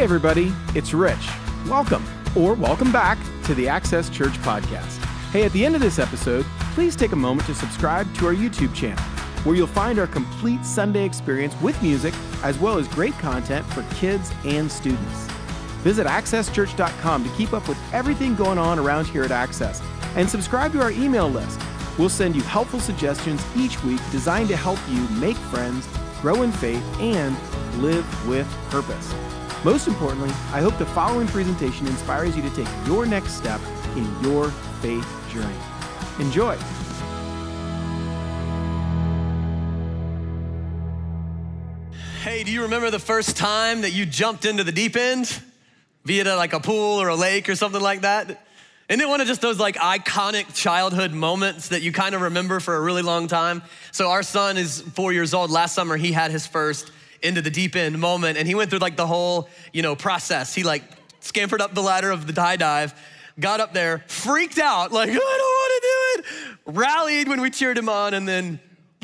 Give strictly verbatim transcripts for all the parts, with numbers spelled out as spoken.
everybody, it's Rich. Welcome, or welcome back to the Access Church podcast. Hey, at the end of this episode, please take a moment to subscribe to our YouTube channel, where you'll find our complete Sunday experience with music, as well as great content for kids and students. Visit access church dot com to keep up with everything going on around here at Access, and subscribe to our email list. We'll send you helpful suggestions each week designed to help you make friends, grow in faith, and live with purpose. Most importantly, I hope the following presentation inspires you to take your next step in your faith journey. Enjoy. Hey, do you remember the first time that you jumped into the deep end? Be it a, like a pool or a lake or something like that? Isn't it one of just those like iconic childhood moments that you kind of remember for a really long time? So our son is four years old. Last summer, he had his first into the deep end moment, and he went through like the whole, you know, process. He like scampered up the ladder of the high dive, got up there, freaked out, like, I don't want to do it, rallied when we cheered him on, and then,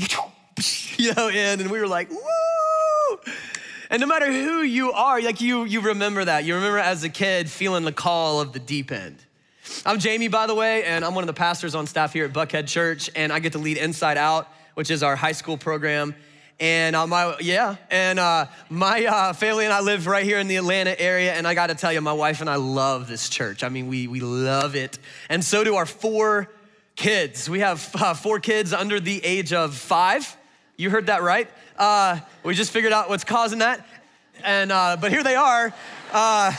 you know, in, and we were like, woo! And no matter who you are, like you, you remember that. You remember as a kid feeling the call of the deep end. I'm Jamie, by the way, and I'm one of the pastors on staff here at Buckhead Church, and I get to lead Inside Out, which is our high school program. And uh, my, yeah, and uh, my uh, family and I live right here in the Atlanta area, and I gotta tell you, my wife and I love this church. I mean, we we love it. And so do our four kids. We have uh, four kids under the age of five. You heard that right. Uh, we just figured out what's causing that. And, uh, but here they are. Uh,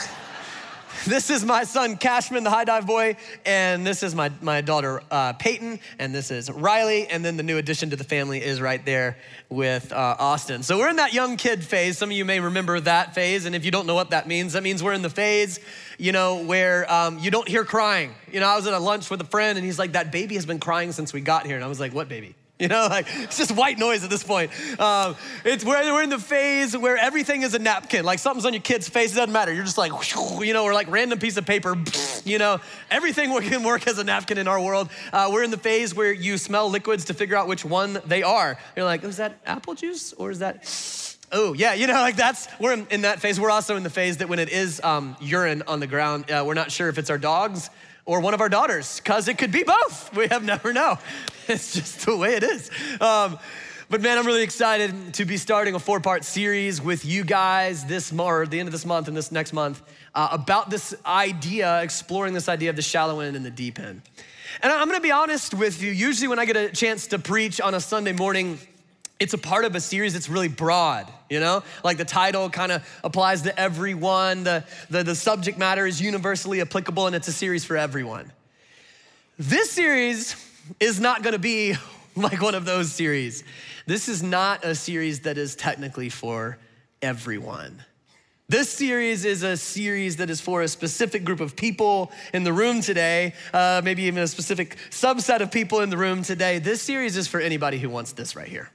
This is my son, Cashman, the high dive boy, and this is my, my daughter, uh, Peyton, and this is Riley, and then the new addition to the family is right there with uh, Austin. So we're in that young kid phase. Some of you may remember that phase, and if you don't know what that means, that means we're in the phase, you know, where um, you don't hear crying. You know, I was at a lunch with a friend, and he's like, that baby has been crying since we got here, and I was like, what baby? You know, like, it's just white noise at this point. Um, it's where we're in the phase where everything is a napkin. Like something's on your kid's face, it doesn't matter. You're just like, you know, or like random piece of paper, you know, everything can work as a napkin in our world. Uh, we're in the phase where you smell liquids to figure out which one they are. You're like, is that apple juice or is that, oh yeah, you know, like that's, we're in, in that phase. We're also in the phase that when it is um, urine on the ground, uh, we're not sure if it's our dogs or one of our daughters, because it could be both. We have never know. It's just the way it is. Um, but man, I'm really excited to be starting a four-part series with you guys this month, or the end of this month and this next month, uh, about this idea, exploring this idea of the shallow end and the deep end. And I'm gonna be honest with you, usually when I get a chance to preach on a Sunday morning, it's a part of a series that's really broad, you know? Like the title kind of applies to everyone. The, the, the subject matter is universally applicable, and it's a series for everyone. This series is not gonna be like one of those series. This is not a series that is technically for everyone. This series is a series that is for a specific group of people in the room today, uh, maybe even a specific subset of people in the room today. This series is for anybody who wants this right here,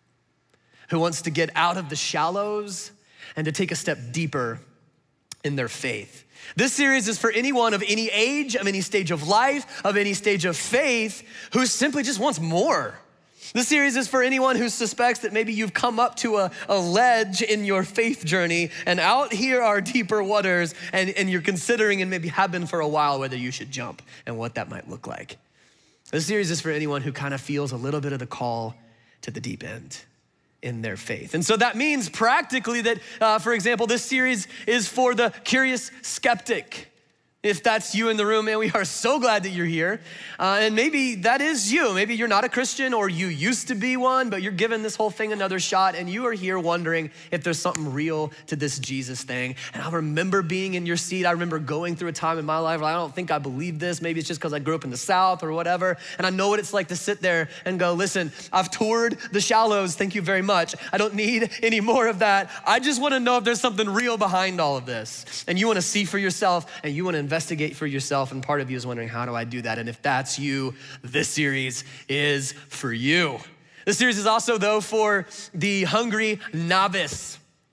who wants to get out of the shallows and to take a step deeper in their faith. This series is for anyone of any age, of any stage of life, of any stage of faith, who simply just wants more. This series is for anyone who suspects that maybe you've come up to a, a ledge in your faith journey, and out here are deeper waters, and, and you're considering, and maybe have been for a while, whether you should jump and what that might look like. This series is for anyone who kind of feels a little bit of the call to the deep end in their faith. And so that means practically that, uh, for example, this series is for the curious skeptic. If that's you in the room, man, we are so glad that you're here. Uh, and maybe that is you. Maybe you're not a Christian, or you used to be one, but you're giving this whole thing another shot, and you are here wondering if there's something real to this Jesus thing. And I remember being in your seat. I remember going through a time in my life where I don't think I believe this. Maybe it's just because I grew up in the South or whatever. And I know what it's like to sit there and go, listen, I've toured the shallows. Thank you very much. I don't need any more of that. I just want to know if there's something real behind all of this. And you want to see for yourself, and you want to invest investigate for yourself, and part of you is wondering, how do I do that? And if that's you, this series is for you. This series is also, though, for the hungry novice.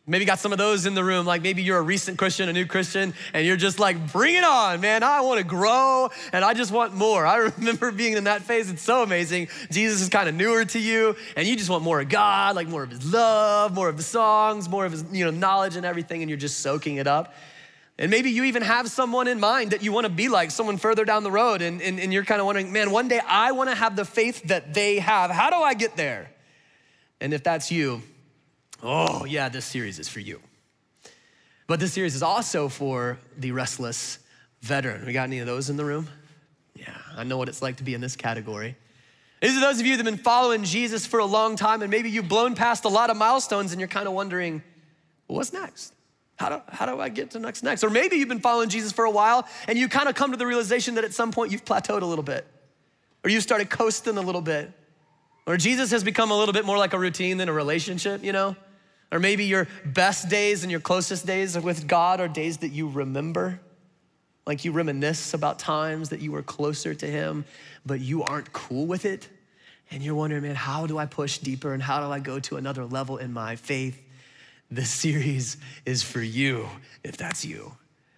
Maybe got some of those in the room, like maybe you're a recent Christian, a new Christian, and you're just like, bring it on, man. I want to grow and I just want more. I remember being in that phase. It's so amazing. Jesus is kind of newer to you and you just want more of God, like more of his love, more of the songs, more of his you know, knowledge and everything, and you're just soaking it up. And maybe you even have someone in mind that you want to be like, someone further down the road, and, and, and you're kind of wondering, man, one day I want to have the faith that they have. How do I get there? And if that's you, oh yeah, this series is for you. But this series is also for the restless veteran. We got any of those in the room? Yeah, I know what it's like to be in this category. These are those of you that have been following Jesus for a long time, and maybe you've blown past a lot of milestones and you're kind of wondering, well, what's next? How do, how do I get to next next? Or maybe you've been following Jesus for a while and you kind of come to the realization that at some point you've plateaued a little bit, or you've started coasting a little bit, or Jesus has become a little bit more like a routine than a relationship, you know? Or maybe your best days and your closest days with God are days that you remember, like you reminisce about times that you were closer to him, but you aren't cool with it. And you're wondering, man, how do I push deeper and how do I go to another level in my faith? This series is for you, if that's you.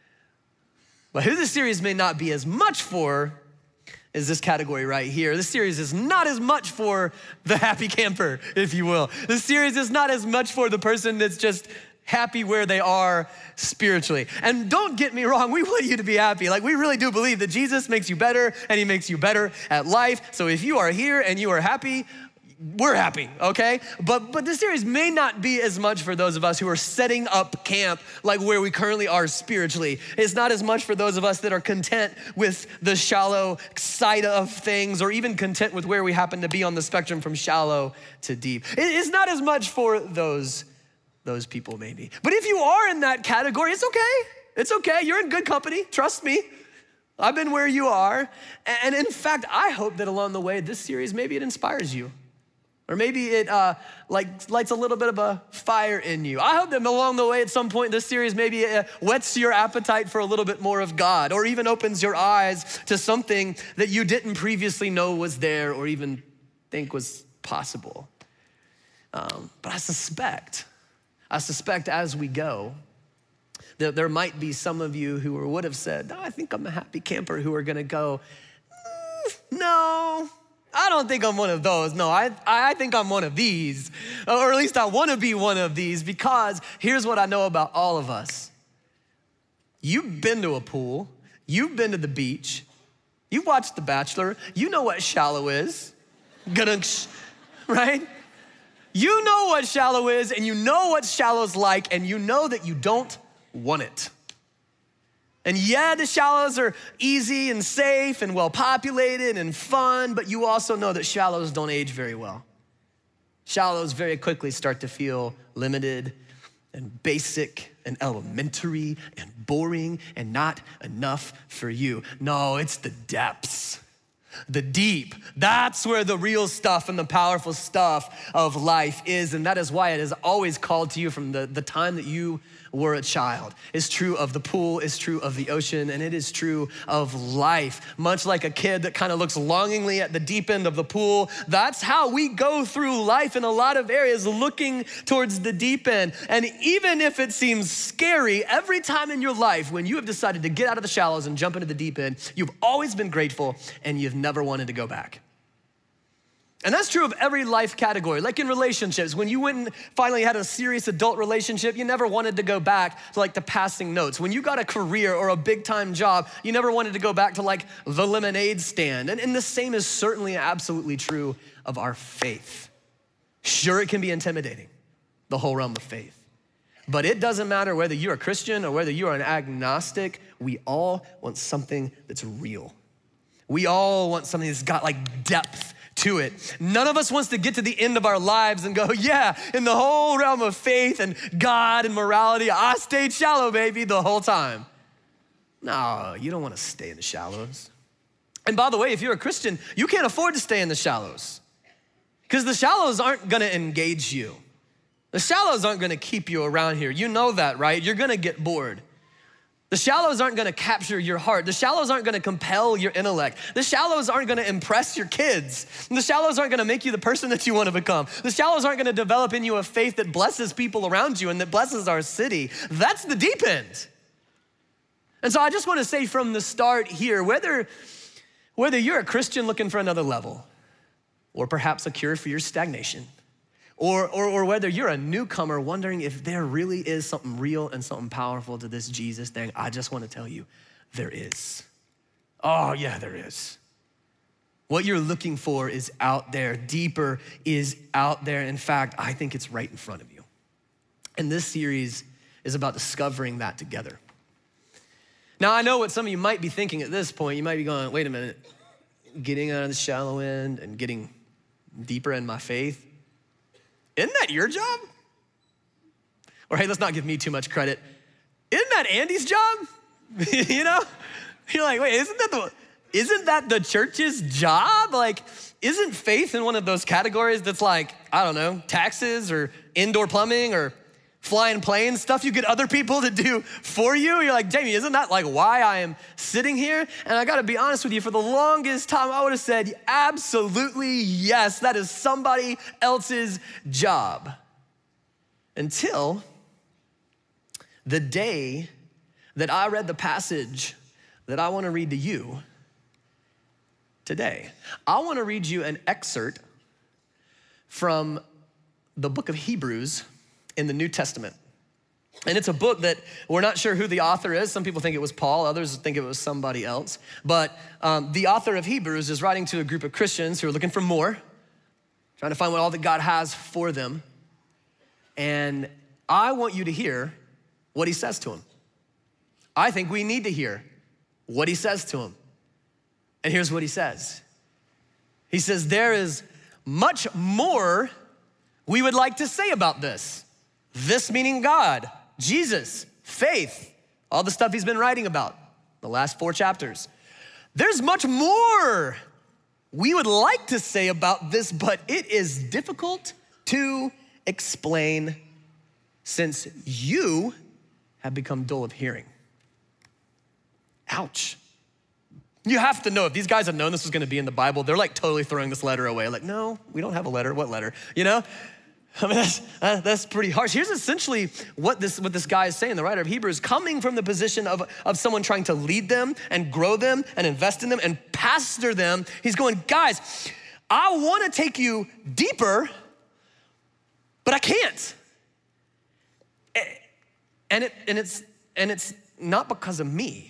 But who this series may not be as much for is this category right here. This series is not as much for the happy camper, if you will. This series is not as much for the person that's just happy where they are spiritually. And don't get me wrong, we want you to be happy. Like, we really do believe that Jesus makes you better and he makes you better at life. So if you are here and you are happy, we're happy, okay? But but this series may not be as much for those of us who are setting up camp like where we currently are spiritually. It's not as much for those of us that are content with the shallow side of things, or even content with where we happen to be on the spectrum from shallow to deep. It's not as much for those, those people maybe. But if you are in that category, it's okay. It's okay, you're in good company, trust me. I've been where you are. And in fact, I hope that along the way, this series, maybe it inspires you. Or maybe it uh, like lights a little bit of a fire in you. I hope that along the way at some point in this series, maybe it whets your appetite for a little bit more of God, or even opens your eyes to something that you didn't previously know was there or even think was possible. Um, but I suspect, I suspect as we go, that there might be some of you who would have said, oh, I think I'm a happy camper, who are gonna go, mm, no, I don't think I'm one of those. No, I, I think I'm one of these, or at least I wanna be one of these, because here's what I know about all of us. You've been to a pool, you've been to the beach, you've watched The Bachelor, you know what shallow is, right? You know what shallow is, and you know what shallow's like, and you know that you don't want it. And yeah, the shallows are easy and safe and well-populated and fun, but you also know that shallows don't age very well. Shallows very quickly start to feel limited and basic and elementary and boring and not enough for you. No, it's the depths, the deep. That's where the real stuff and the powerful stuff of life is, and that is why it is always called to you from the, the time that you were a child. It's true of the pool, it's true of the ocean, and it is true of life. Much like a kid that kind of looks longingly at the deep end of the pool, that's how we go through life in a lot of areas, looking towards the deep end. And even if it seems scary, every time in your life when you have decided to get out of the shallows and jump into the deep end, you've always been grateful and you've never wanted to go back. And that's true of every life category. Like in relationships, when you went and finally had a serious adult relationship, you never wanted to go back to like the passing notes. When you got a career or a big time job, you never wanted to go back to like the lemonade stand. And, and the same is certainly absolutely true of our faith. Sure, it can be intimidating, the whole realm of faith. But it doesn't matter whether you're a Christian or whether you are an agnostic, we all want something that's real. We all want something that's got like depth to it. None of us wants to get to the end of our lives and go, yeah, in the whole realm of faith and God and morality, I stayed shallow, baby, the whole time. No, you don't want to stay in the shallows. And by the way, if you're a Christian, you can't afford to stay in the shallows, because the shallows aren't gonna engage you. The shallows aren't gonna keep you around here. You know that, right? You're gonna get bored. The The shallows aren't gonna capture your heart. The shallows aren't gonna compel your intellect. The shallows aren't gonna impress your kids. The shallows aren't gonna make you the person that you wanna become. The shallows aren't gonna develop in you a faith that blesses people around you and that blesses our city. That's the deep end. And so I just wanna say from the start here, whether, whether you're a Christian looking for another level, or perhaps a cure for your stagnation, Or, or, or whether you're a newcomer wondering if there really is something real and something powerful to this Jesus thing, I just want to tell you, there is. Oh yeah, there is. What you're looking for is out there. Deeper is out there. In fact, I think it's right in front of you. And this series is about discovering that together. Now, I know what some of you might be thinking at this point. You might be going, wait a minute, getting out of the shallow end and getting deeper in my faith, isn't that your job? Or hey, let's not give me too much credit. Isn't that Andy's job? You know? You're like, wait, isn't that the isn't that the church's job? Like, isn't faith in one of those categories that's like, I don't know, taxes or indoor plumbing or flying planes, stuff you get other people to do for you? You're like, Jamie, isn't that like why I am sitting here? And I gotta be honest with you, for the longest time, I would have said, absolutely yes, that is somebody else's job. Until the day that I read the passage that I wanna read to you today. I wanna read you an excerpt from the book of Hebrews in the New Testament. And it's a book that we're not sure who the author is. Some people think it was Paul, others think it was somebody else. But um, the author of Hebrews is writing to a group of Christians who are looking for more, trying to find what all that God has for them. And I want you to hear what he says to them. I think we need to hear what he says to them. And here's what he says. He says, there is much more we would like to say about this. This meaning God, Jesus, faith, all the stuff he's been writing about, the last four chapters. There's much more we would like to say about this, but it is difficult to explain since you have become dull of hearing. Ouch. You have to know, if these guys had known this was gonna be in the Bible, they're like totally throwing this letter away. Like, no, we don't have a letter. What letter? You know? I mean, that's, uh, that's pretty harsh. Here's essentially what this, what this guy is saying, the writer of Hebrews, coming from the position of, of someone trying to lead them and grow them and invest in them and pastor them. He's going, guys, I wanna take you deeper, but I can't. And, it, and, it's, and it's not because of me.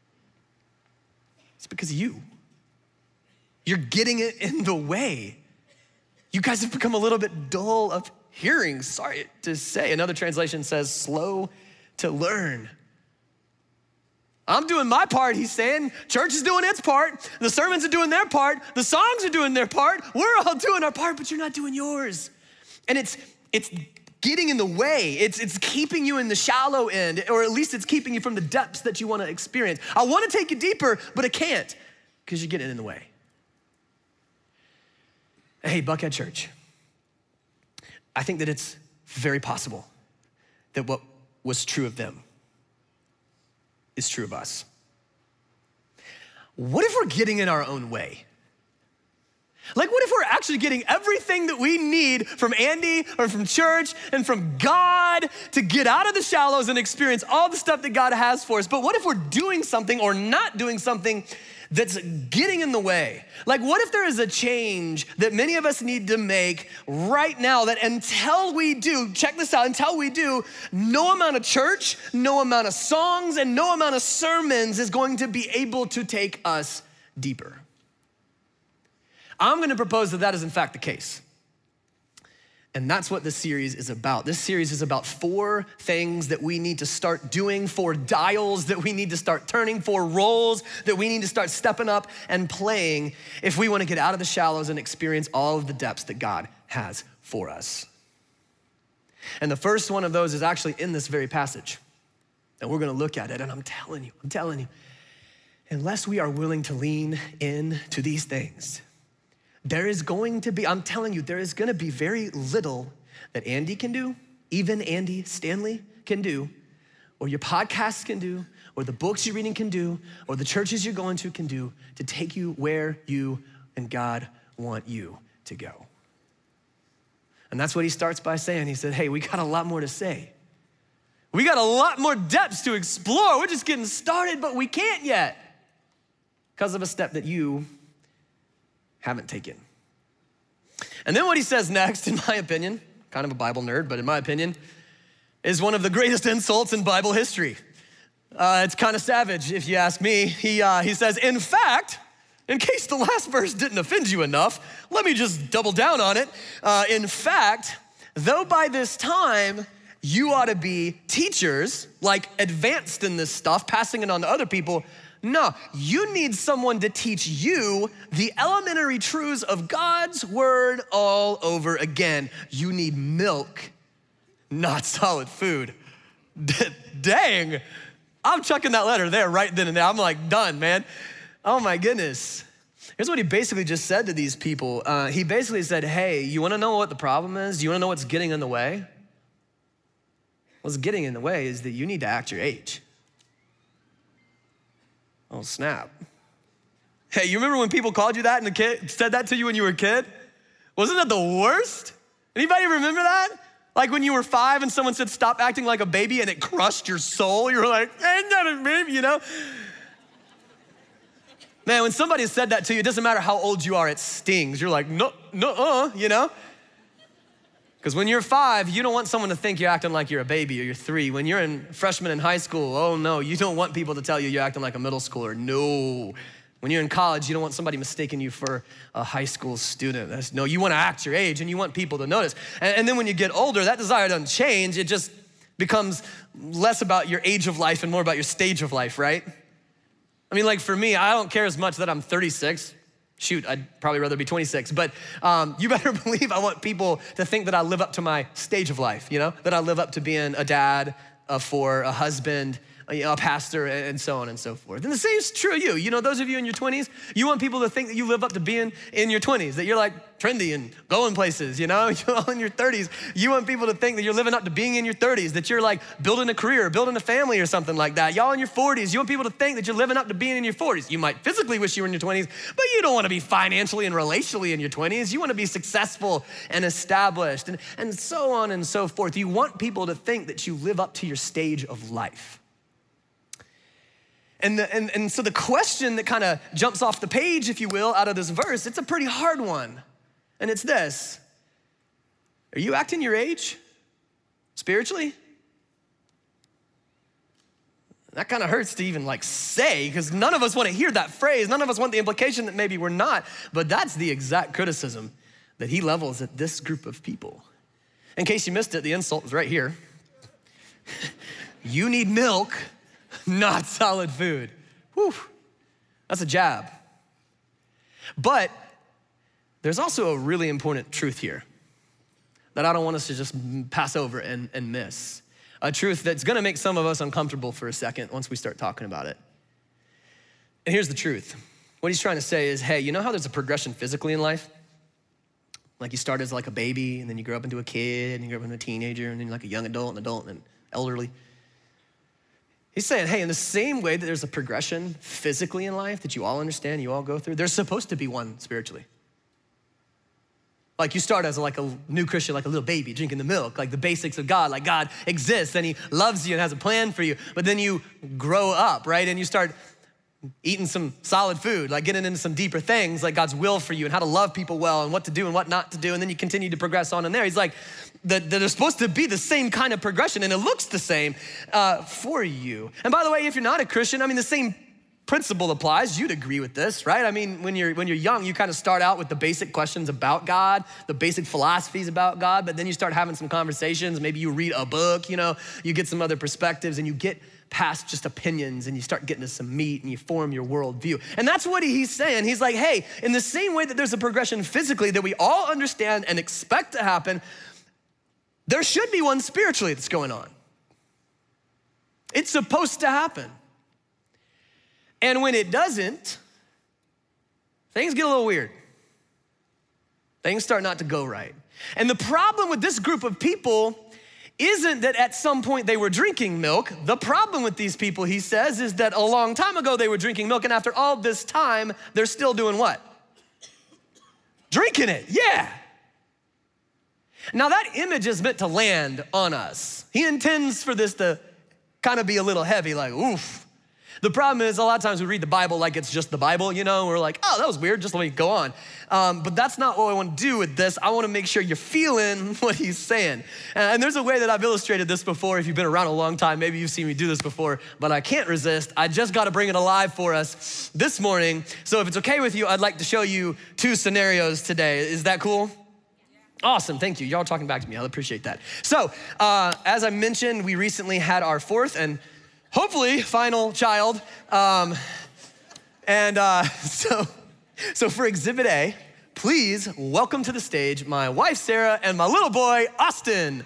It's because of you. You're getting it in the way. You guys have become a little bit dull of hearing, sorry to say. Another translation says slow to learn. I'm doing my part, he's saying. Church is doing its part. The sermons are doing their part. The songs are doing their part. We're all doing our part, but you're not doing yours. And it's it's getting in the way. It's, it's keeping you in the shallow end, or at least it's keeping you from the depths that you wanna experience. I wanna take you deeper, but I can't, because you're getting in the way. Hey, Buckhead Church, I think that it's very possible that what was true of them is true of us. What if we're getting in our own way? Like, what if we're actually getting everything that we need from Andy or from church and from God to get out of the shallows and experience all the stuff that God has for us? But what if we're doing something or not doing something that's getting in the way? Like, what if there is a change that many of us need to make right now that until we do, check this out, until we do, no amount of church, no amount of songs, and no amount of sermons is going to be able to take us deeper? I'm gonna propose that that is in fact the case. And that's what this series is about. This series is about four things that we need to start doing, four dials that we need to start turning, four roles that we need to start stepping up and playing if we wanna get out of the shallows and experience all of the depths that God has for us. And the first one of those is actually in this very passage. And we're gonna look at it, and I'm telling you, I'm telling you, unless we are willing to lean in to these things, there is going to be, I'm telling you, there is gonna be very little that Andy can do, even Andy Stanley can do, or your podcasts can do, or the books you're reading can do, or the churches you're going to can do to take you where you and God want you to go. And that's what he starts by saying. He said, hey, we got a lot more to say. We got a lot more depths to explore. We're just getting started, but we can't yet because of a step that you haven't taken. And then what he says next, in my opinion, kind of a Bible nerd, but in my opinion, is one of the greatest insults in Bible history. Uh, it's kind of savage, if you ask me. He, uh, he says, in fact, in case the last verse didn't offend you enough, let me just double down on it. Uh, in fact, though by this time you ought to be teachers, like advanced in this stuff, passing it on to other people, no, you need someone to teach you the elementary truths of God's word all over again. You need milk, not solid food. D- dang, I'm chucking that letter there right then and there. I'm like, done, man. Oh my goodness. Here's what he basically just said to these people. Uh, he basically said, hey, you wanna know what the problem is? Do you wanna know what's getting in the way? What's getting in the way is that you need to act your age. Oh, snap. Hey, you remember when people called you that and the kid said that to you when you were a kid? Wasn't that the worst? Anybody remember that? Like when you were five and someone said, stop acting like a baby, and it crushed your soul. You were like, ain't that a baby, you know? Man, when somebody said that to you, it doesn't matter how old you are, it stings. You're like, no, no, uh, you know? Because when you're five, you don't want someone to think you're acting like you're a baby, or you're three. When you're in freshman in high school, oh no, you don't want people to tell you you're acting like a middle schooler. No. When you're in college, you don't want somebody mistaking you for a high school student. That's, no, you want to act your age and you want people to notice. And, and then when you get older, that desire doesn't change. It just becomes less about your age of life and more about your stage of life, right? I mean, like for me, I don't care as much that I'm thirty-six. Shoot, I'd probably rather be twenty-six, but um, you better believe I want people to think that I live up to my stage of life, you know? That I live up to being a dad, a for a husband, a, you know, a pastor, and so on and so forth. And the same is true of you. You know, those of you in your twenties, you want people to think that you live up to being in your twenties, that you're like trendy and going places, you know? You're all in your thirties. You want people to think that you're living up to being in your thirties, that you're like building a career, building a family or something like that. Y'all in your forties, you want people to think that you're living up to being in your forties. You might physically wish you were in your twenties, but you don't want to be financially and relationally in your twenties. You want to be successful and established and, and so on and so forth. You want people to think that you live up to your stage of life. And, the, and, and so the question that kind of jumps off the page, if you will, out of this verse, it's a pretty hard one. And it's this: are you acting your age spiritually? That kind of hurts to even like say, because none of us want to hear that phrase. None of us want the implication that maybe we're not, but that's the exact criticism that he levels at this group of people. In case you missed it, the insult is right here. You need milk, not solid food. Whew, that's a jab. But there's also a really important truth here that I don't want us to just pass over and, and miss. A truth that's gonna make some of us uncomfortable for a second once we start talking about it. And here's the truth. What he's trying to say is, hey, you know how there's a progression physically in life? Like you start as like a baby, and then you grow up into a kid, and you grow up into a teenager, and then like a young adult, an adult, and elderly. He's saying, hey, in the same way that there's a progression physically in life that you all understand, you all go through, there's supposed to be one spiritually. Like you start as like a new Christian, like a little baby drinking the milk, like the basics of God, like God exists and he loves you and has a plan for you. But then you grow up, right? And you start eating some solid food, like getting into some deeper things, like God's will for you and how to love people well and what to do and what not to do. And then you continue to progress on in there. He's like, that there's supposed to be the same kind of progression, and it looks the same uh, for you. And by the way, if you're not a Christian, I mean, the same principle applies. You'd agree with this, right? I mean, when you're when you're young, you kind of start out with the basic questions about God, the basic philosophies about God, but then you start having some conversations. Maybe you read a book, you know, you get some other perspectives, and you get past just opinions, and you start getting to some meat, and you form your worldview. And that's what he's saying. He's like, hey, in the same way that there's a progression physically that we all understand and expect to happen, there should be one spiritually that's going on. It's supposed to happen. And when it doesn't, things get a little weird. Things start not to go right. And the problem with this group of people isn't that at some point they were drinking milk. The problem with these people, he says, is that a long time ago they were drinking milk, and after all this time, they're still doing what? Drinking it, yeah. Now that image is meant to land on us. He intends for this to kind of be a little heavy, like, oof. The problem is a lot of times we read the Bible like it's just the Bible, you know, and we're like, oh, that was weird, just let me go on. Um, but that's not what I want to do with this. I want to make sure you're feeling what he's saying. And there's a way that I've illustrated this before. If you've been around a long time, maybe you've seen me do this before, but I can't resist. I just got to bring it alive for us this morning. So if it's okay with you, I'd like to show you two scenarios today. Is that cool? Awesome, thank you. Y'all talking back to me, I appreciate that. So, uh, as I mentioned, we recently had our fourth and hopefully final child. Um, and uh, so, so for Exhibit A, please welcome to the stage my wife, Sarah, and my little boy, Austin.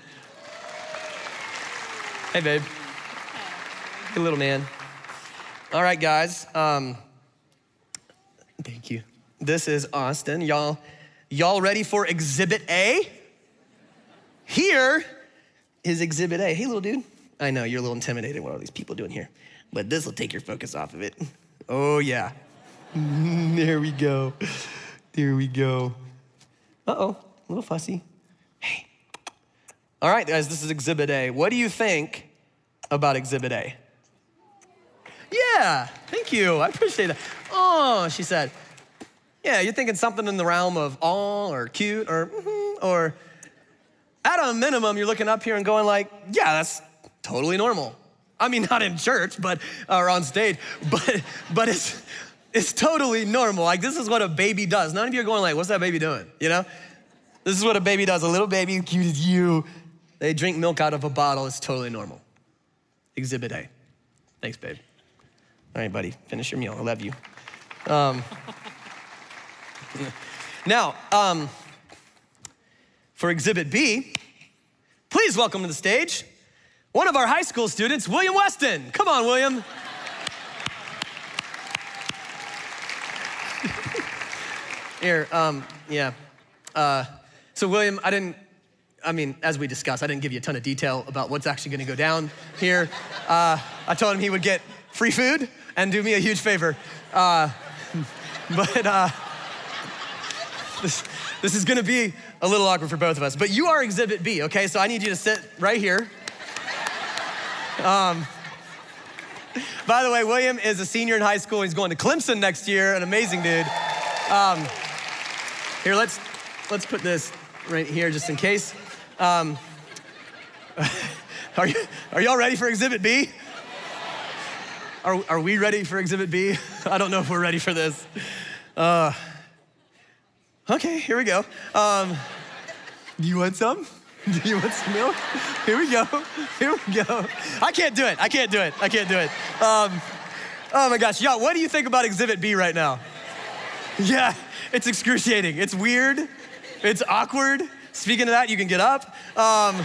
Hey, babe. Hey, little man. All right, guys. Um, thank you. This is Austin. Y'all, y'all ready for Exhibit A? Here is Exhibit A. Hey, little dude. I know you're a little intimidated. What are all these people doing here? But this will take your focus off of it. Oh, yeah. There we go. There we go. Uh-oh, a little fussy. Hey. All right, guys, this is Exhibit A. What do you think about Exhibit A? Yeah, thank you. I appreciate that. Oh, she said. Yeah, you're thinking something in the realm of aw or cute or mm-hmm, or at a minimum, you're looking up here and going like, yeah, that's totally normal. I mean, not in church, but or on stage, but but it's it's totally normal. Like this is what a baby does. None of you are going like, what's that baby doing? You know? This is what a baby does. A little baby, cute as you. They drink milk out of a bottle. It's totally normal. Exhibit A. Thanks, babe. All right, buddy, finish your meal. I love you. Um, now, um, for Exhibit B, please welcome to the stage one of our high school students, William Weston. Come on, William. Here, um, yeah. Uh, so William, I didn't, I mean, as we discussed, I didn't give you a ton of detail about what's actually gonna go down here. Uh, I told him he would get free food and do me a huge favor. Uh, but uh, this, this is gonna be a little awkward for both of us. But you are Exhibit B, okay? So I need you to sit right here. Um, by the way, William is a senior in high school. He's going to Clemson next year, an amazing dude. Um, here, let's let's put this right here just in case. Um, are you are y'all ready for Exhibit B? Are are we ready for Exhibit B? I don't know if we're ready for this. Uh, okay, here we go. Um, do you want some? Do you want some milk? Here we go, here we go. I can't do it, I can't do it, I can't do it. Um, oh my gosh, y'all, what do you think about Exhibit B right now? Yeah, it's excruciating, it's weird, it's awkward. Speaking of that, you can get up. Um,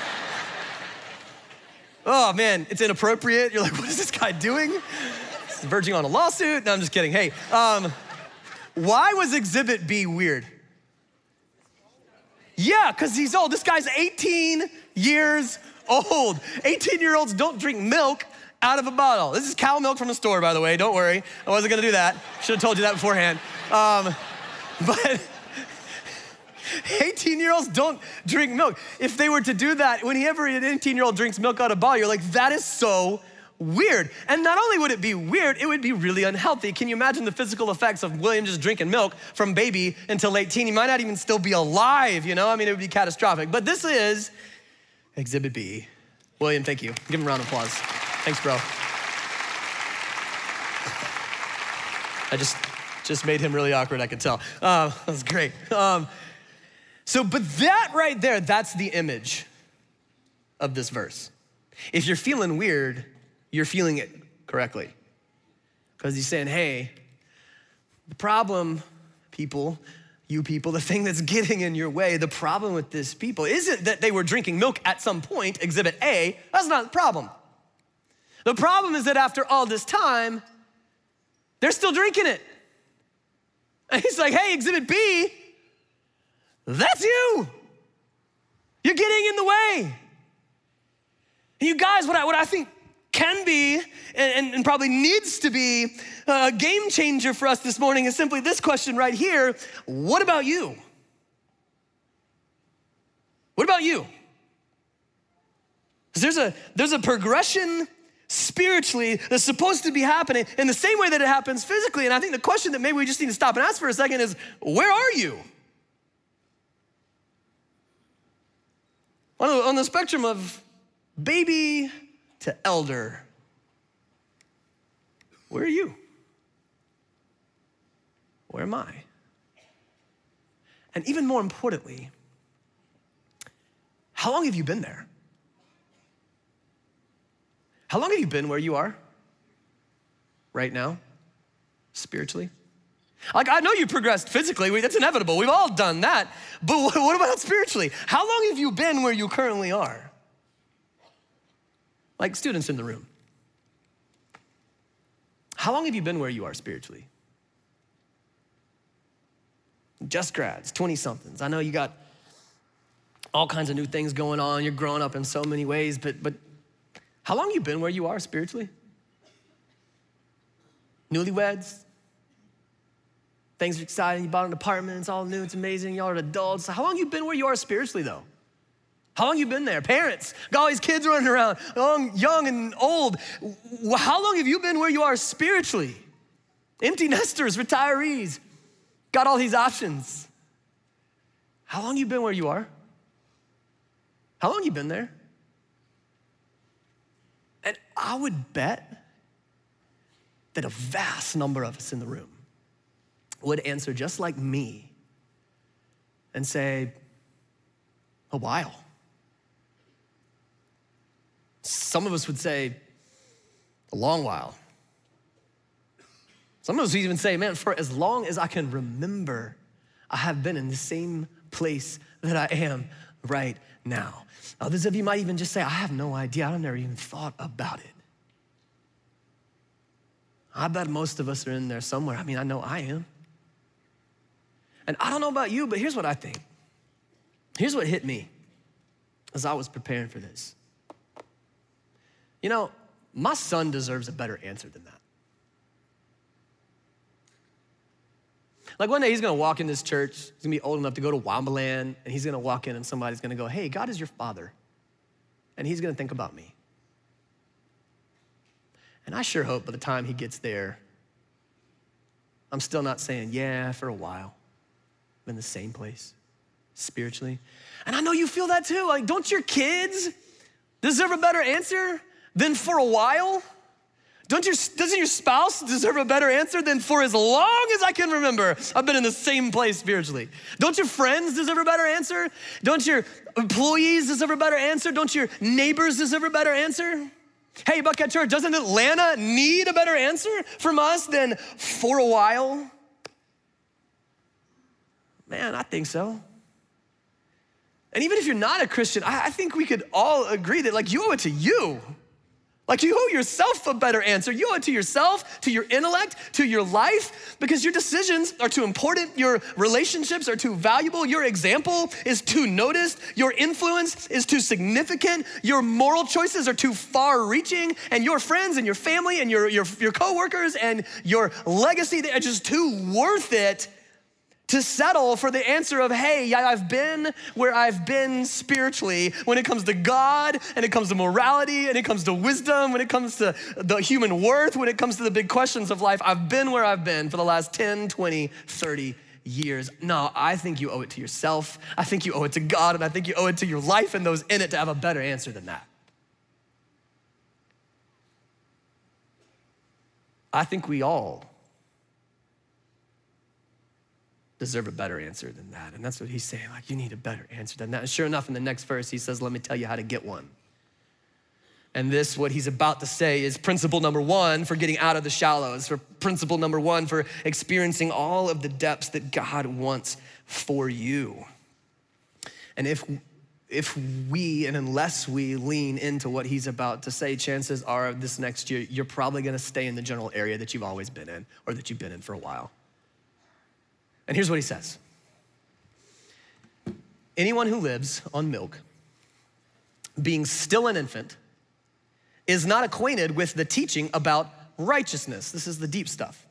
oh man, it's inappropriate. You're like, what is this guy doing? He's verging on a lawsuit. No, I'm just kidding. Hey, um, why was Exhibit B weird? Yeah, because he's old. This guy's eighteen years old. eighteen-year-olds don't drink milk out of a bottle. This is cow milk from the store, by the way. Don't worry. I wasn't gonna do that. Should have told you that beforehand. Um, but eighteen-year-olds don't drink milk. If they were to do that, whenever an eighteen-year-old drinks milk out of a bottle, you're like, that is so weird. And not only would it be weird, it would be really unhealthy. Can you imagine the physical effects of William just drinking milk from baby until eighteen? He might not even still be alive, you know? I mean, it would be catastrophic. But this is Exhibit B. William, thank you. Give him a round of applause. Thanks, bro. I just, just made him really awkward, I could tell. Uh, that was great. Um, so, but that right there, that's the image of this verse. If you're feeling weird, you're feeling it correctly. Because he's saying, hey, the problem, people, you people, the thing that's getting in your way, the problem with this people isn't that they were drinking milk at some point, Exhibit A, that's not the problem. The problem is that after all this time, they're still drinking it. And he's like, hey, Exhibit B, that's you. You're getting in the way. And you guys, what I, what I think can be and, and probably needs to be a game changer for us this morning is simply this question right here. What about you? What about you? There's a, there's a progression spiritually that's supposed to be happening in the same way that it happens physically. And I think the question that maybe we just need to stop and ask for a second is, where are you? On the, on the spectrum of baby to elder, where are you? Where am I? And even more importantly, how long have you been there? How long have you been where you are right now, spiritually? Like, I know you progressed physically, that's inevitable, we've all done that, but what about spiritually? How long have you been where you currently are? Like students in the room. How long have you been where you are spiritually? Just grads, twenty-somethings. I know you got all kinds of new things going on, you're growing up in so many ways, but, but how long have you been where you are spiritually? Newlyweds? Things are exciting, you bought an apartment, it's all new, it's amazing, y'all are adults. How long have you been where you are spiritually though? How long have you been there? Parents, got all these kids running around, young, young and old. How long have you been where you are spiritually? Empty nesters, retirees, got all these options. How long have you been where you are? How long have you been there? And I would bet that a vast number of us in the room would answer just like me and say, a while. Some of us would say, a long while. Some of us would even say, man, for as long as I can remember, I have been in the same place that I am right now. Others of you might even just say, I have no idea. I've never even thought about it. I bet most of us are in there somewhere. I mean, I know I am. And I don't know about you, but here's what I think. Here's what hit me as I was preparing for this. You know, my son deserves a better answer than that. Like one day he's gonna walk in this church, he's gonna be old enough to go to Wombaland, and he's gonna walk in and somebody's gonna go, hey, God is your father. And he's gonna think about me. And I sure hope by the time he gets there, I'm still not saying, yeah, for a while, I'm in the same place spiritually. And I know you feel that too. Like, don't your kids deserve a better answer than for a while? Don't your, doesn't your spouse deserve a better answer than for as long as I can remember, I've been in the same place spiritually? Don't your friends deserve a better answer? Don't your employees deserve a better answer? Don't your neighbors deserve a better answer? Hey, Buckhead Church, doesn't Atlanta need a better answer from us than for a while? Man, I think so. And even if you're not a Christian, I, I think we could all agree that like you owe it to you. Like you owe yourself a better answer. You owe it to yourself, to your intellect, to your life, because your decisions are too important. Your relationships are too valuable. Your example is too noticed. Your influence is too significant. Your moral choices are too far reaching. And your friends and your family and your, your, your coworkers and your legacy, they are just too worth it to settle for the answer of, hey, yeah, I've been where I've been spiritually when it comes to God, and it comes to morality, and it comes to wisdom, when it comes to the human worth, when it comes to the big questions of life. I've been where I've been for the last ten, twenty, thirty years. No, I think you owe it to yourself. I think you owe it to God, and I think you owe it to your life and those in it to have a better answer than that. I think we all deserve a better answer than that. And that's what he's saying, like, you need a better answer than that. And sure enough, in the next verse, he says, let me tell you how to get one. And this, what he's about to say, is principle number one for getting out of the shallows, for principle number one for experiencing all of the depths that God wants for you. And if, if we, and unless we lean into what he's about to say, chances are this next year, you're probably gonna stay in the general area that you've always been in, or that you've been in for a while. And here's what he says. Anyone who lives on milk, being still an infant, is not acquainted with the teaching about righteousness. This is the deep stuff.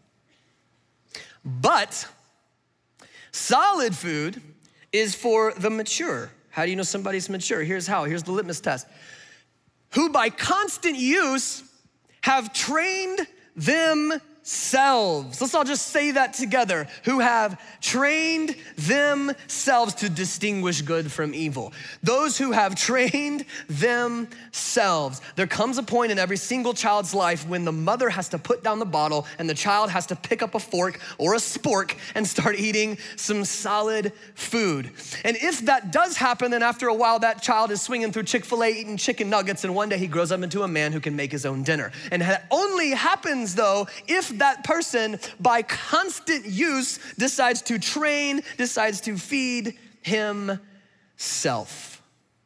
But solid food is for the mature. How do you know somebody's mature? Here's how. Here's the litmus test. Who by constant use have trained themselves. Let's all just say that together. Who have trained themselves to distinguish good from evil. Those who have trained themselves. There comes a point in every single child's life when the mother has to put down the bottle and the child has to pick up a fork or a spork and start eating some solid food. And if that does happen, then after a while that child is swinging through Chick-fil-A eating chicken nuggets, and one day he grows up into a man who can make his own dinner. And that only happens though if that person by constant use decides to train, decides to feed himself.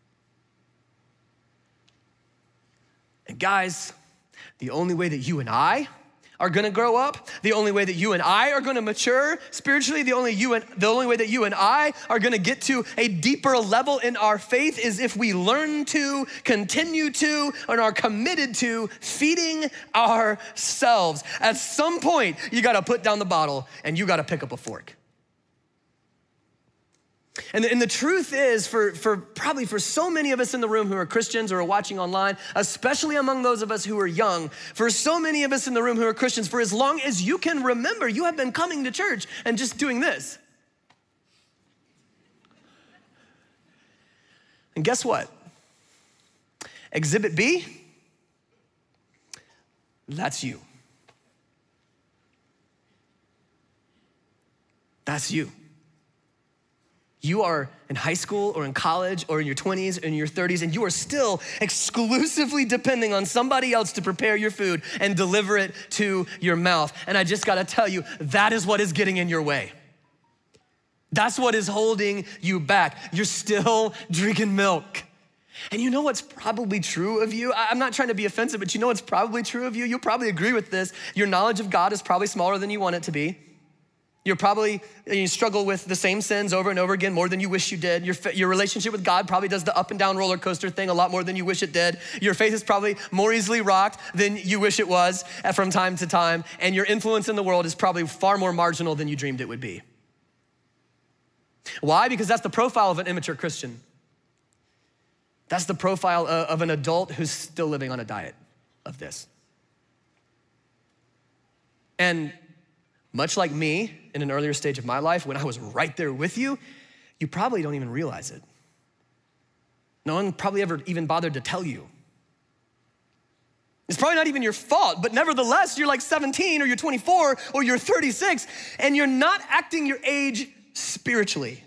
And guys, the only way that you and I are gonna grow up, the only way that you and I are gonna mature spiritually, the only you and the only way that you and I are gonna get to a deeper level in our faith is if we learn to, continue to, and are committed to feeding ourselves. At some point, you gotta put down the bottle and you gotta pick up a fork. And the, and the truth is, for, for probably for so many of us in the room who are Christians or are watching online, especially among those of us who are young, for so many of us in the room who are Christians, for as long as you can remember, you have been coming to church and just doing this. And guess what? Exhibit B, that's you. That's you. You are in high school or in college or in your twenties or in your thirties, and you are still exclusively depending on somebody else to prepare your food and deliver it to your mouth. And I just gotta tell you, that is what is getting in your way. That's what is holding you back. You're still drinking milk. And you know what's probably true of you? I'm not trying to be offensive, but you know what's probably true of you? You'll probably agree with this. Your knowledge of God is probably smaller than you want it to be. You're probably, you struggle with the same sins over and over again more than you wish you did. Your, your relationship with God probably does the up and down roller coaster thing a lot more than you wish it did. Your faith is probably more easily rocked than you wish it was from time to time. And your influence in the world is probably far more marginal than you dreamed it would be. Why? Because that's the profile of an immature Christian. That's the profile of an adult who's still living on a diet of this. And much like me in an earlier stage of my life, when I was right there with you, you probably don't even realize it. No one probably ever even bothered to tell you. It's probably not even your fault, but nevertheless, you're like seventeen or you're twenty-four or you're thirty-six and you're not acting your age spiritually.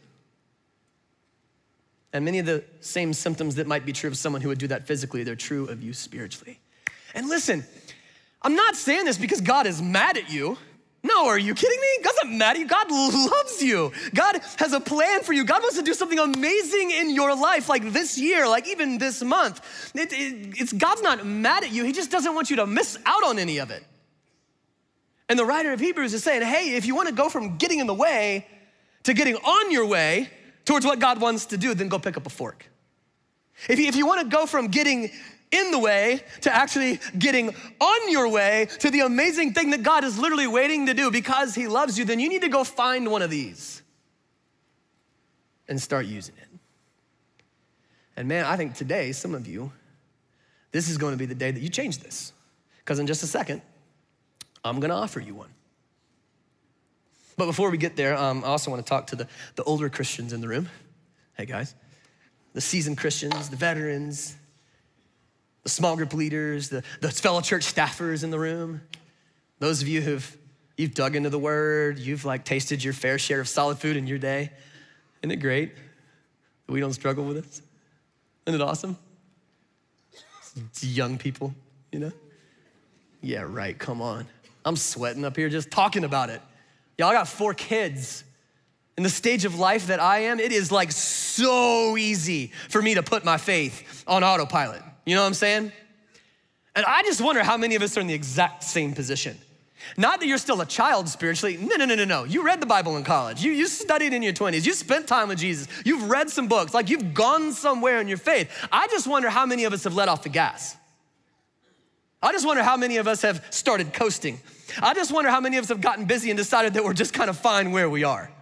And many of the same symptoms that might be true of someone who would do that physically, they're true of you spiritually. And listen, I'm not saying this because God is mad at you. No, are you kidding me? God's not mad at you. God loves you. God has a plan for you. God wants to do something amazing in your life, like this year, like even this month. It, it, it's God's not mad at you. He just doesn't want you to miss out on any of it. And the writer of Hebrews is saying, hey, if you want to go from getting in the way to getting on your way towards what God wants to do, then go pick up a fork. If you, if you want to go from getting in the way to actually getting on your way to the amazing thing that God is literally waiting to do because he loves you, then you need to go find one of these and start using it. And man, I think today, some of you, this is going to be the day that you change this, because in just a second, I'm gonna offer you one. But before we get there, um, I also want to talk to the, the older Christians in the room. Hey guys, the seasoned Christians, the veterans, the small group leaders, the, the fellow church staffers in the room. Those of you who've you've dug into the word, you've like tasted your fair share of solid food in your day. Isn't it great that we don't struggle with this? Isn't it awesome? It's young people, you know? Yeah, right, come on. I'm sweating up here just talking about it. Y'all, I got four kids. In the stage of life that I am, it is like so easy for me to put my faith on autopilot. You know what I'm saying? And I just wonder how many of us are in the exact same position. Not that you're still a child spiritually. No, no, no, no, no. You read the Bible in college. You, you studied in your twenties. You spent time with Jesus. You've read some books. Like you've gone somewhere in your faith. I just wonder how many of us have let off the gas. I just wonder how many of us have started coasting. I just wonder how many of us have gotten busy and decided that we're just kind of fine where we are.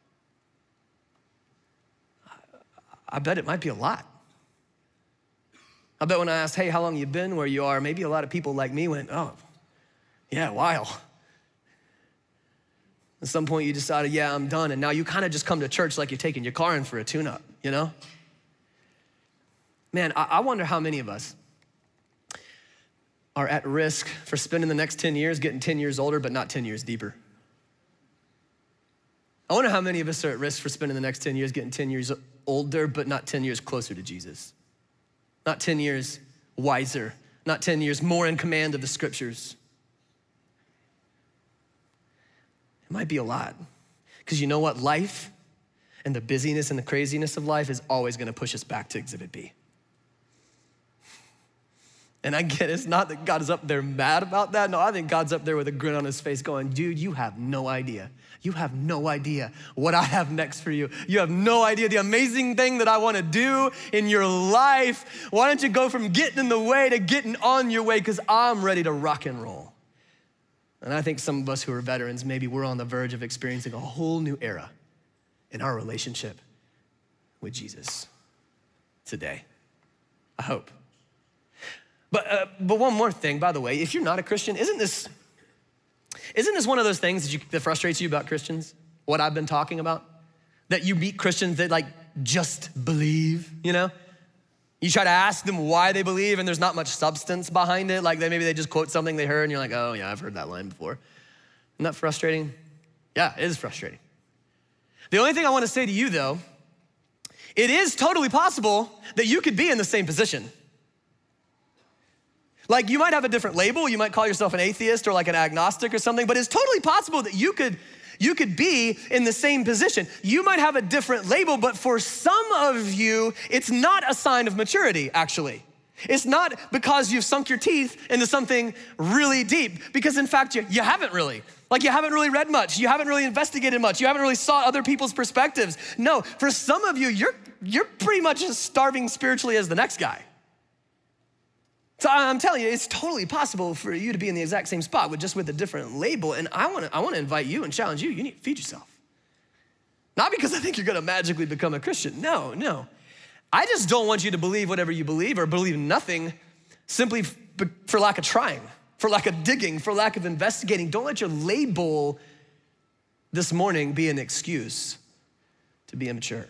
I bet it might be a lot. I bet when I asked, hey, how long you been where you are, maybe a lot of people like me went, oh, yeah, a while. At some point you decided, yeah, I'm done. And now you kind of just come to church like you're taking your car in for a tune-up, you know? Man, I, I wonder how many of us are at risk for spending the next ten years getting ten years older, but not ten years deeper. I wonder how many of us are at risk for spending the next ten years getting ten years older, but not ten years closer to Jesus. Not ten years wiser, not ten years more in command of the scriptures. It might be a lot, because you know what? Life and the busyness and the craziness of life is always gonna push us back to exhibit B. And I get it, it's not that God is up there mad about that. No, I think God's up there with a grin on his face going, dude, you have no idea. You have no idea what I have next for you. You have no idea the amazing thing that I wanna do in your life. Why don't you go from getting in the way to getting on your way, because I'm ready to rock and roll. And I think some of us who are veterans, maybe we're on the verge of experiencing a whole new era in our relationship with Jesus today. I hope. But, uh, but one more thing, by the way, if you're not a Christian, isn't this, isn't this one of those things that, you, that frustrates you about Christians? What I've been talking about? That you meet Christians that like just believe, you know? You try to ask them why they believe and there's not much substance behind it. Like they, maybe they just quote something they heard and you're like, oh yeah, I've heard that line before. Isn't that frustrating? Yeah, it is frustrating. The only thing I wanna say to you though, it is totally possible that you could be in the same position. Like you might have a different label, you might call yourself an atheist or like an agnostic or something, but it's totally possible that you could, you could be in the same position. You might have a different label, but for some of you, it's not a sign of maturity, actually. It's not because you've sunk your teeth into something really deep, because in fact, you, you haven't really. Like you haven't really read much, you haven't really investigated much, you haven't really sought other people's perspectives. No, for some of you, you're, you're pretty much as starving spiritually as the next guy. So I'm telling you, it's totally possible for you to be in the exact same spot with just with a different label. And I wanna, I wanna invite you and challenge you, you need to feed yourself. Not because I think you're gonna magically become a Christian, no, no. I just don't want you to believe whatever you believe or believe nothing simply for lack of trying, for lack of digging, for lack of investigating. Don't let your label this morning be an excuse to be immature.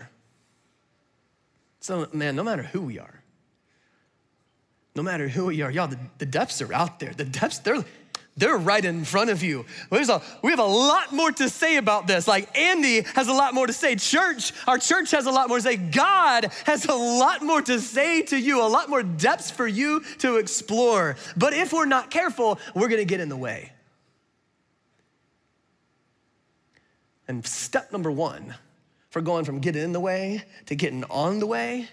So man, no matter who we are, no matter who we are, y'all, the, the depths are out there. The depths, they're, they're right in front of you. There's a, we have a lot more to say about this. Like Andy has a lot more to say. Church, our church has a lot more to say. God has a lot more to say to you, a lot more depths for you to explore. But if we're not careful, we're gonna get in the way. And step number one for going from getting in the way to getting on the way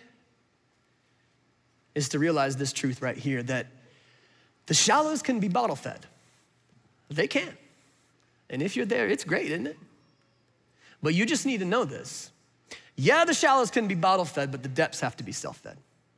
is to realize this truth right here, that the shallows can be bottle fed. They can. And if you're there, it's great, isn't it? But you just need to know this. Yeah, the shallows can be bottle fed, but the depths have to be self-fed.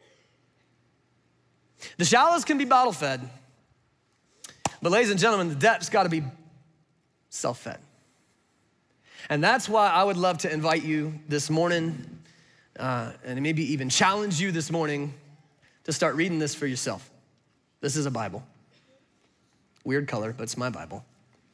The shallows can be bottle fed, but ladies and gentlemen, the depths gotta be self-fed. And that's why I would love to invite you this morning, uh, and maybe even challenge you this morning to start reading this for yourself. This is a Bible. Weird color, but it's my Bible.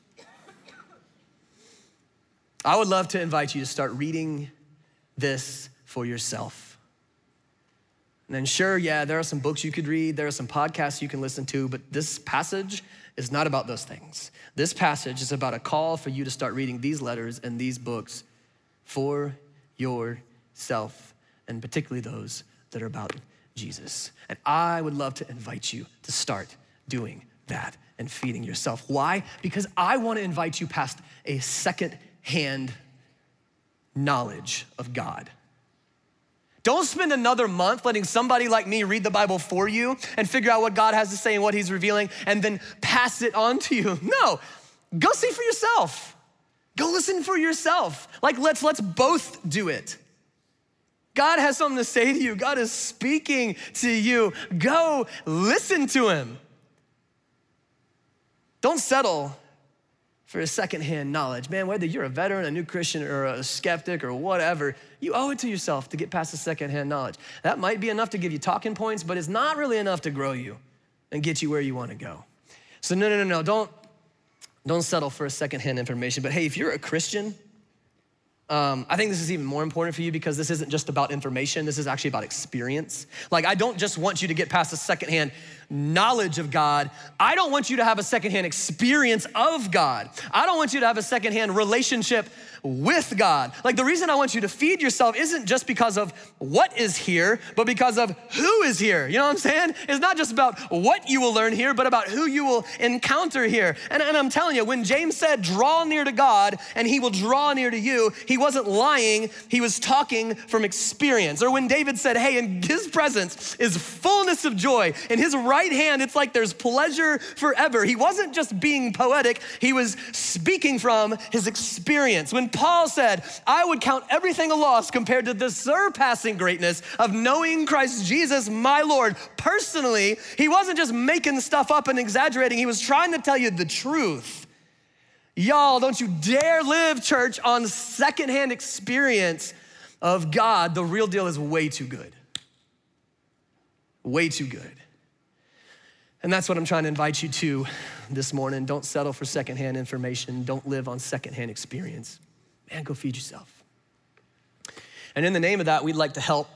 I would love to invite you to start reading this for yourself. And then sure, yeah, there are some books you could read, there are some podcasts you can listen to, but this passage is not about those things. This passage is about a call for you to start reading these letters and these books for yourself, and particularly those that are about Jesus. And I would love to invite you to start doing that and feeding yourself. Why? Because I want to invite you past a second-hand knowledge of God. Don't spend another month letting somebody like me read the Bible for you and figure out what God has to say and what he's revealing and then pass it on to you. No, go see for yourself. Go listen for yourself. Like let's, let's both do it. God has something to say to you. God is speaking to you. Go listen to him. Don't settle for a secondhand knowledge. Man, whether you're a veteran, a new Christian, or a skeptic, or whatever, you owe it to yourself to get past the secondhand knowledge. That might be enough to give you talking points, but it's not really enough to grow you and get you where you want to go. So no, no, no, no, don't, don't settle for a secondhand information. But hey, if you're a Christian, Um, I think this is even more important for you because this isn't just about information, this is actually about experience. Like, I don't just want you to get past the secondhand knowledge of God. I don't want you to have a secondhand experience of God. I don't want you to have a secondhand relationship with God. Like, the reason I want you to feed yourself isn't just because of what is here, but because of who is here. You know what I'm saying? It's not just about what you will learn here, but about who you will encounter here. And, and I'm telling you, when James said, draw near to God and he will draw near to you, he wasn't lying, he was talking from experience. Or when David said, hey, in his presence is fullness of joy. In his right hand, it's like there's pleasure forever. He wasn't just being poetic, he was speaking from his experience. When Paul said, I would count everything a loss compared to the surpassing greatness of knowing Christ Jesus, my Lord. Personally, he wasn't just making stuff up and exaggerating, he was trying to tell you the truth. Y'all, don't you dare live, church, on secondhand experience of God. The real deal is way too good. Way too good. And that's what I'm trying to invite you to this morning. Don't settle for secondhand information. Don't live on secondhand experience. Man, go feed yourself. And in the name of that, we'd like to help.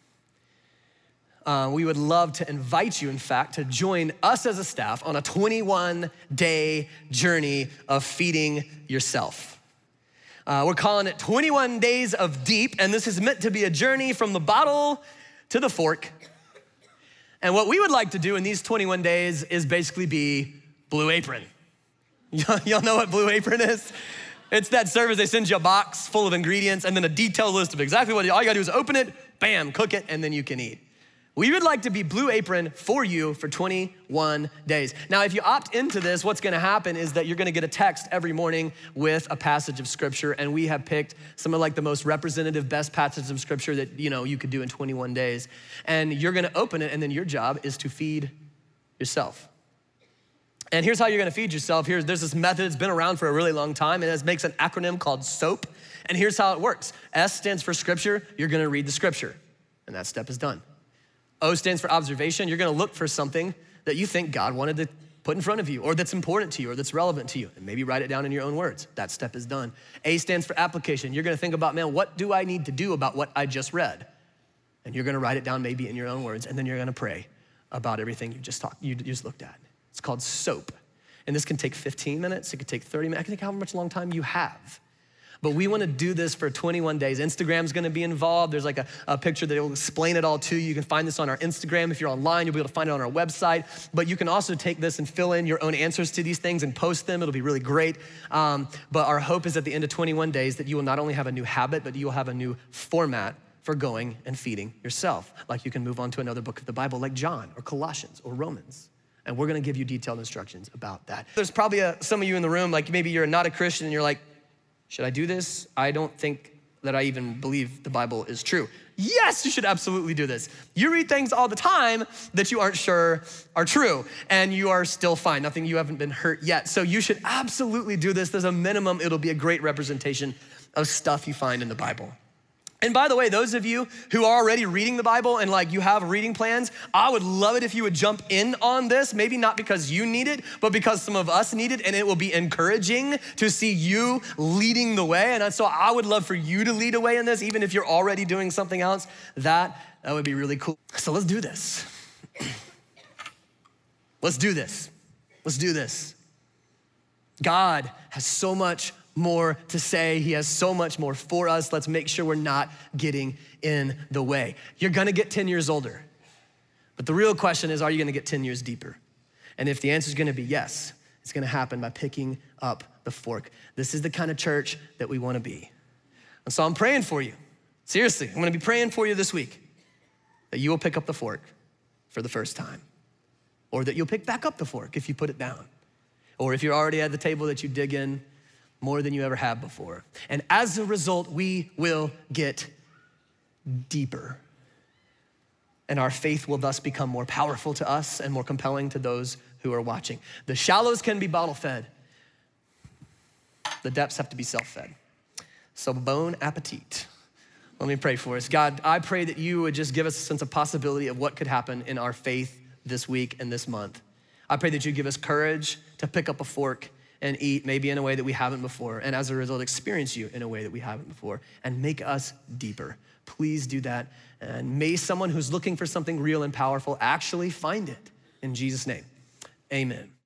Uh, we would love to invite you, in fact, to join us as a staff on a twenty-one day journey of feeding yourself. Uh, we're calling it twenty-one days of deep, and this is meant to be a journey from the bottle to the fork. And what we would like to do in these twenty-one days is basically be Blue Apron. Y'all know what Blue Apron is? It's that service, they send you a box full of ingredients and then a detailed list of exactly what, all you gotta do is open it, bam, cook it, and then you can eat. We would like to be Blue Apron for you for twenty-one days. Now, if you opt into this, what's gonna happen is that you're gonna get a text every morning with a passage of scripture, and we have picked some of like the most representative, best passages of scripture that you know you could do in twenty-one days. And you're gonna open it, and then your job is to feed yourself. And here's how you're gonna feed yourself. Here's, there's this method, it's been around for a really long time, and it makes an acronym called SOAP. And here's how it works. S stands for scripture, you're gonna read the scripture, and that step is done. O stands for observation. You're gonna look for something that you think God wanted to put in front of you, or that's important to you, or that's relevant to you, and maybe write it down in your own words. That step is done. A stands for application. You're gonna think about, man, what do I need to do about what I just read? And you're gonna write it down maybe in your own words, and then you're gonna pray about everything you just talked, you just looked at. It's called SOAP. And this can take fifteen minutes, it could take thirty minutes, it can take however much long time you have. But we wanna do this for twenty-one days. Instagram's gonna be involved. There's like a, a picture that will explain it all to you. You can find this on our Instagram. If you're online, you'll be able to find it on our website. But you can also take this and fill in your own answers to these things and post them. It'll be really great. Um, but our hope is at the end of twenty-one days that you will not only have a new habit, but you will have a new format for going and feeding yourself. Like you can move on to another book of the Bible like John or Colossians or Romans. And we're gonna give you detailed instructions about that. There's probably a, some of you in the room, like maybe you're not a Christian and you're like, should I do this? I don't think that I even believe the Bible is true. Yes, you should absolutely do this. You read things all the time that you aren't sure are true, and you are still fine. Nothing, you haven't been hurt yet. So you should absolutely do this. There's a minimum, it'll be a great representation of stuff you find in the Bible. And by the way, those of you who are already reading the Bible and like you have reading plans, I would love it if you would jump in on this, maybe not because you need it, but because some of us need it, and it will be encouraging to see you leading the way. And so I would love for you to lead away in this, even if you're already doing something else, that, that would be really cool. So let's do this. Let's do this. Let's do this. God has so much more to say. He has so much more for us. Let's make sure we're not getting in the way. You're gonna get ten years older, but the real question is, are you gonna get ten years deeper? And if the answer is gonna be yes, it's gonna happen by picking up the fork. This is the kind of church that we wanna be. And so I'm praying for you. Seriously, I'm gonna be praying for you this week that you will pick up the fork for the first time, or that you'll pick back up the fork if you put it down, or if you're already at the table that you dig in more than you ever have before. And as a result, we will get deeper. And our faith will thus become more powerful to us and more compelling to those who are watching. The shallows can be bottle fed. The depths have to be self-fed. So bon appetit. Let me pray for us. God, I pray that you would just give us a sense of possibility of what could happen in our faith this week and this month. I pray that you give us courage to pick up a fork and eat maybe in a way that we haven't before, and as a result, experience you in a way that we haven't before, and make us deeper. Please do that, and may someone who's looking for something real and powerful actually find it. In Jesus' name, amen.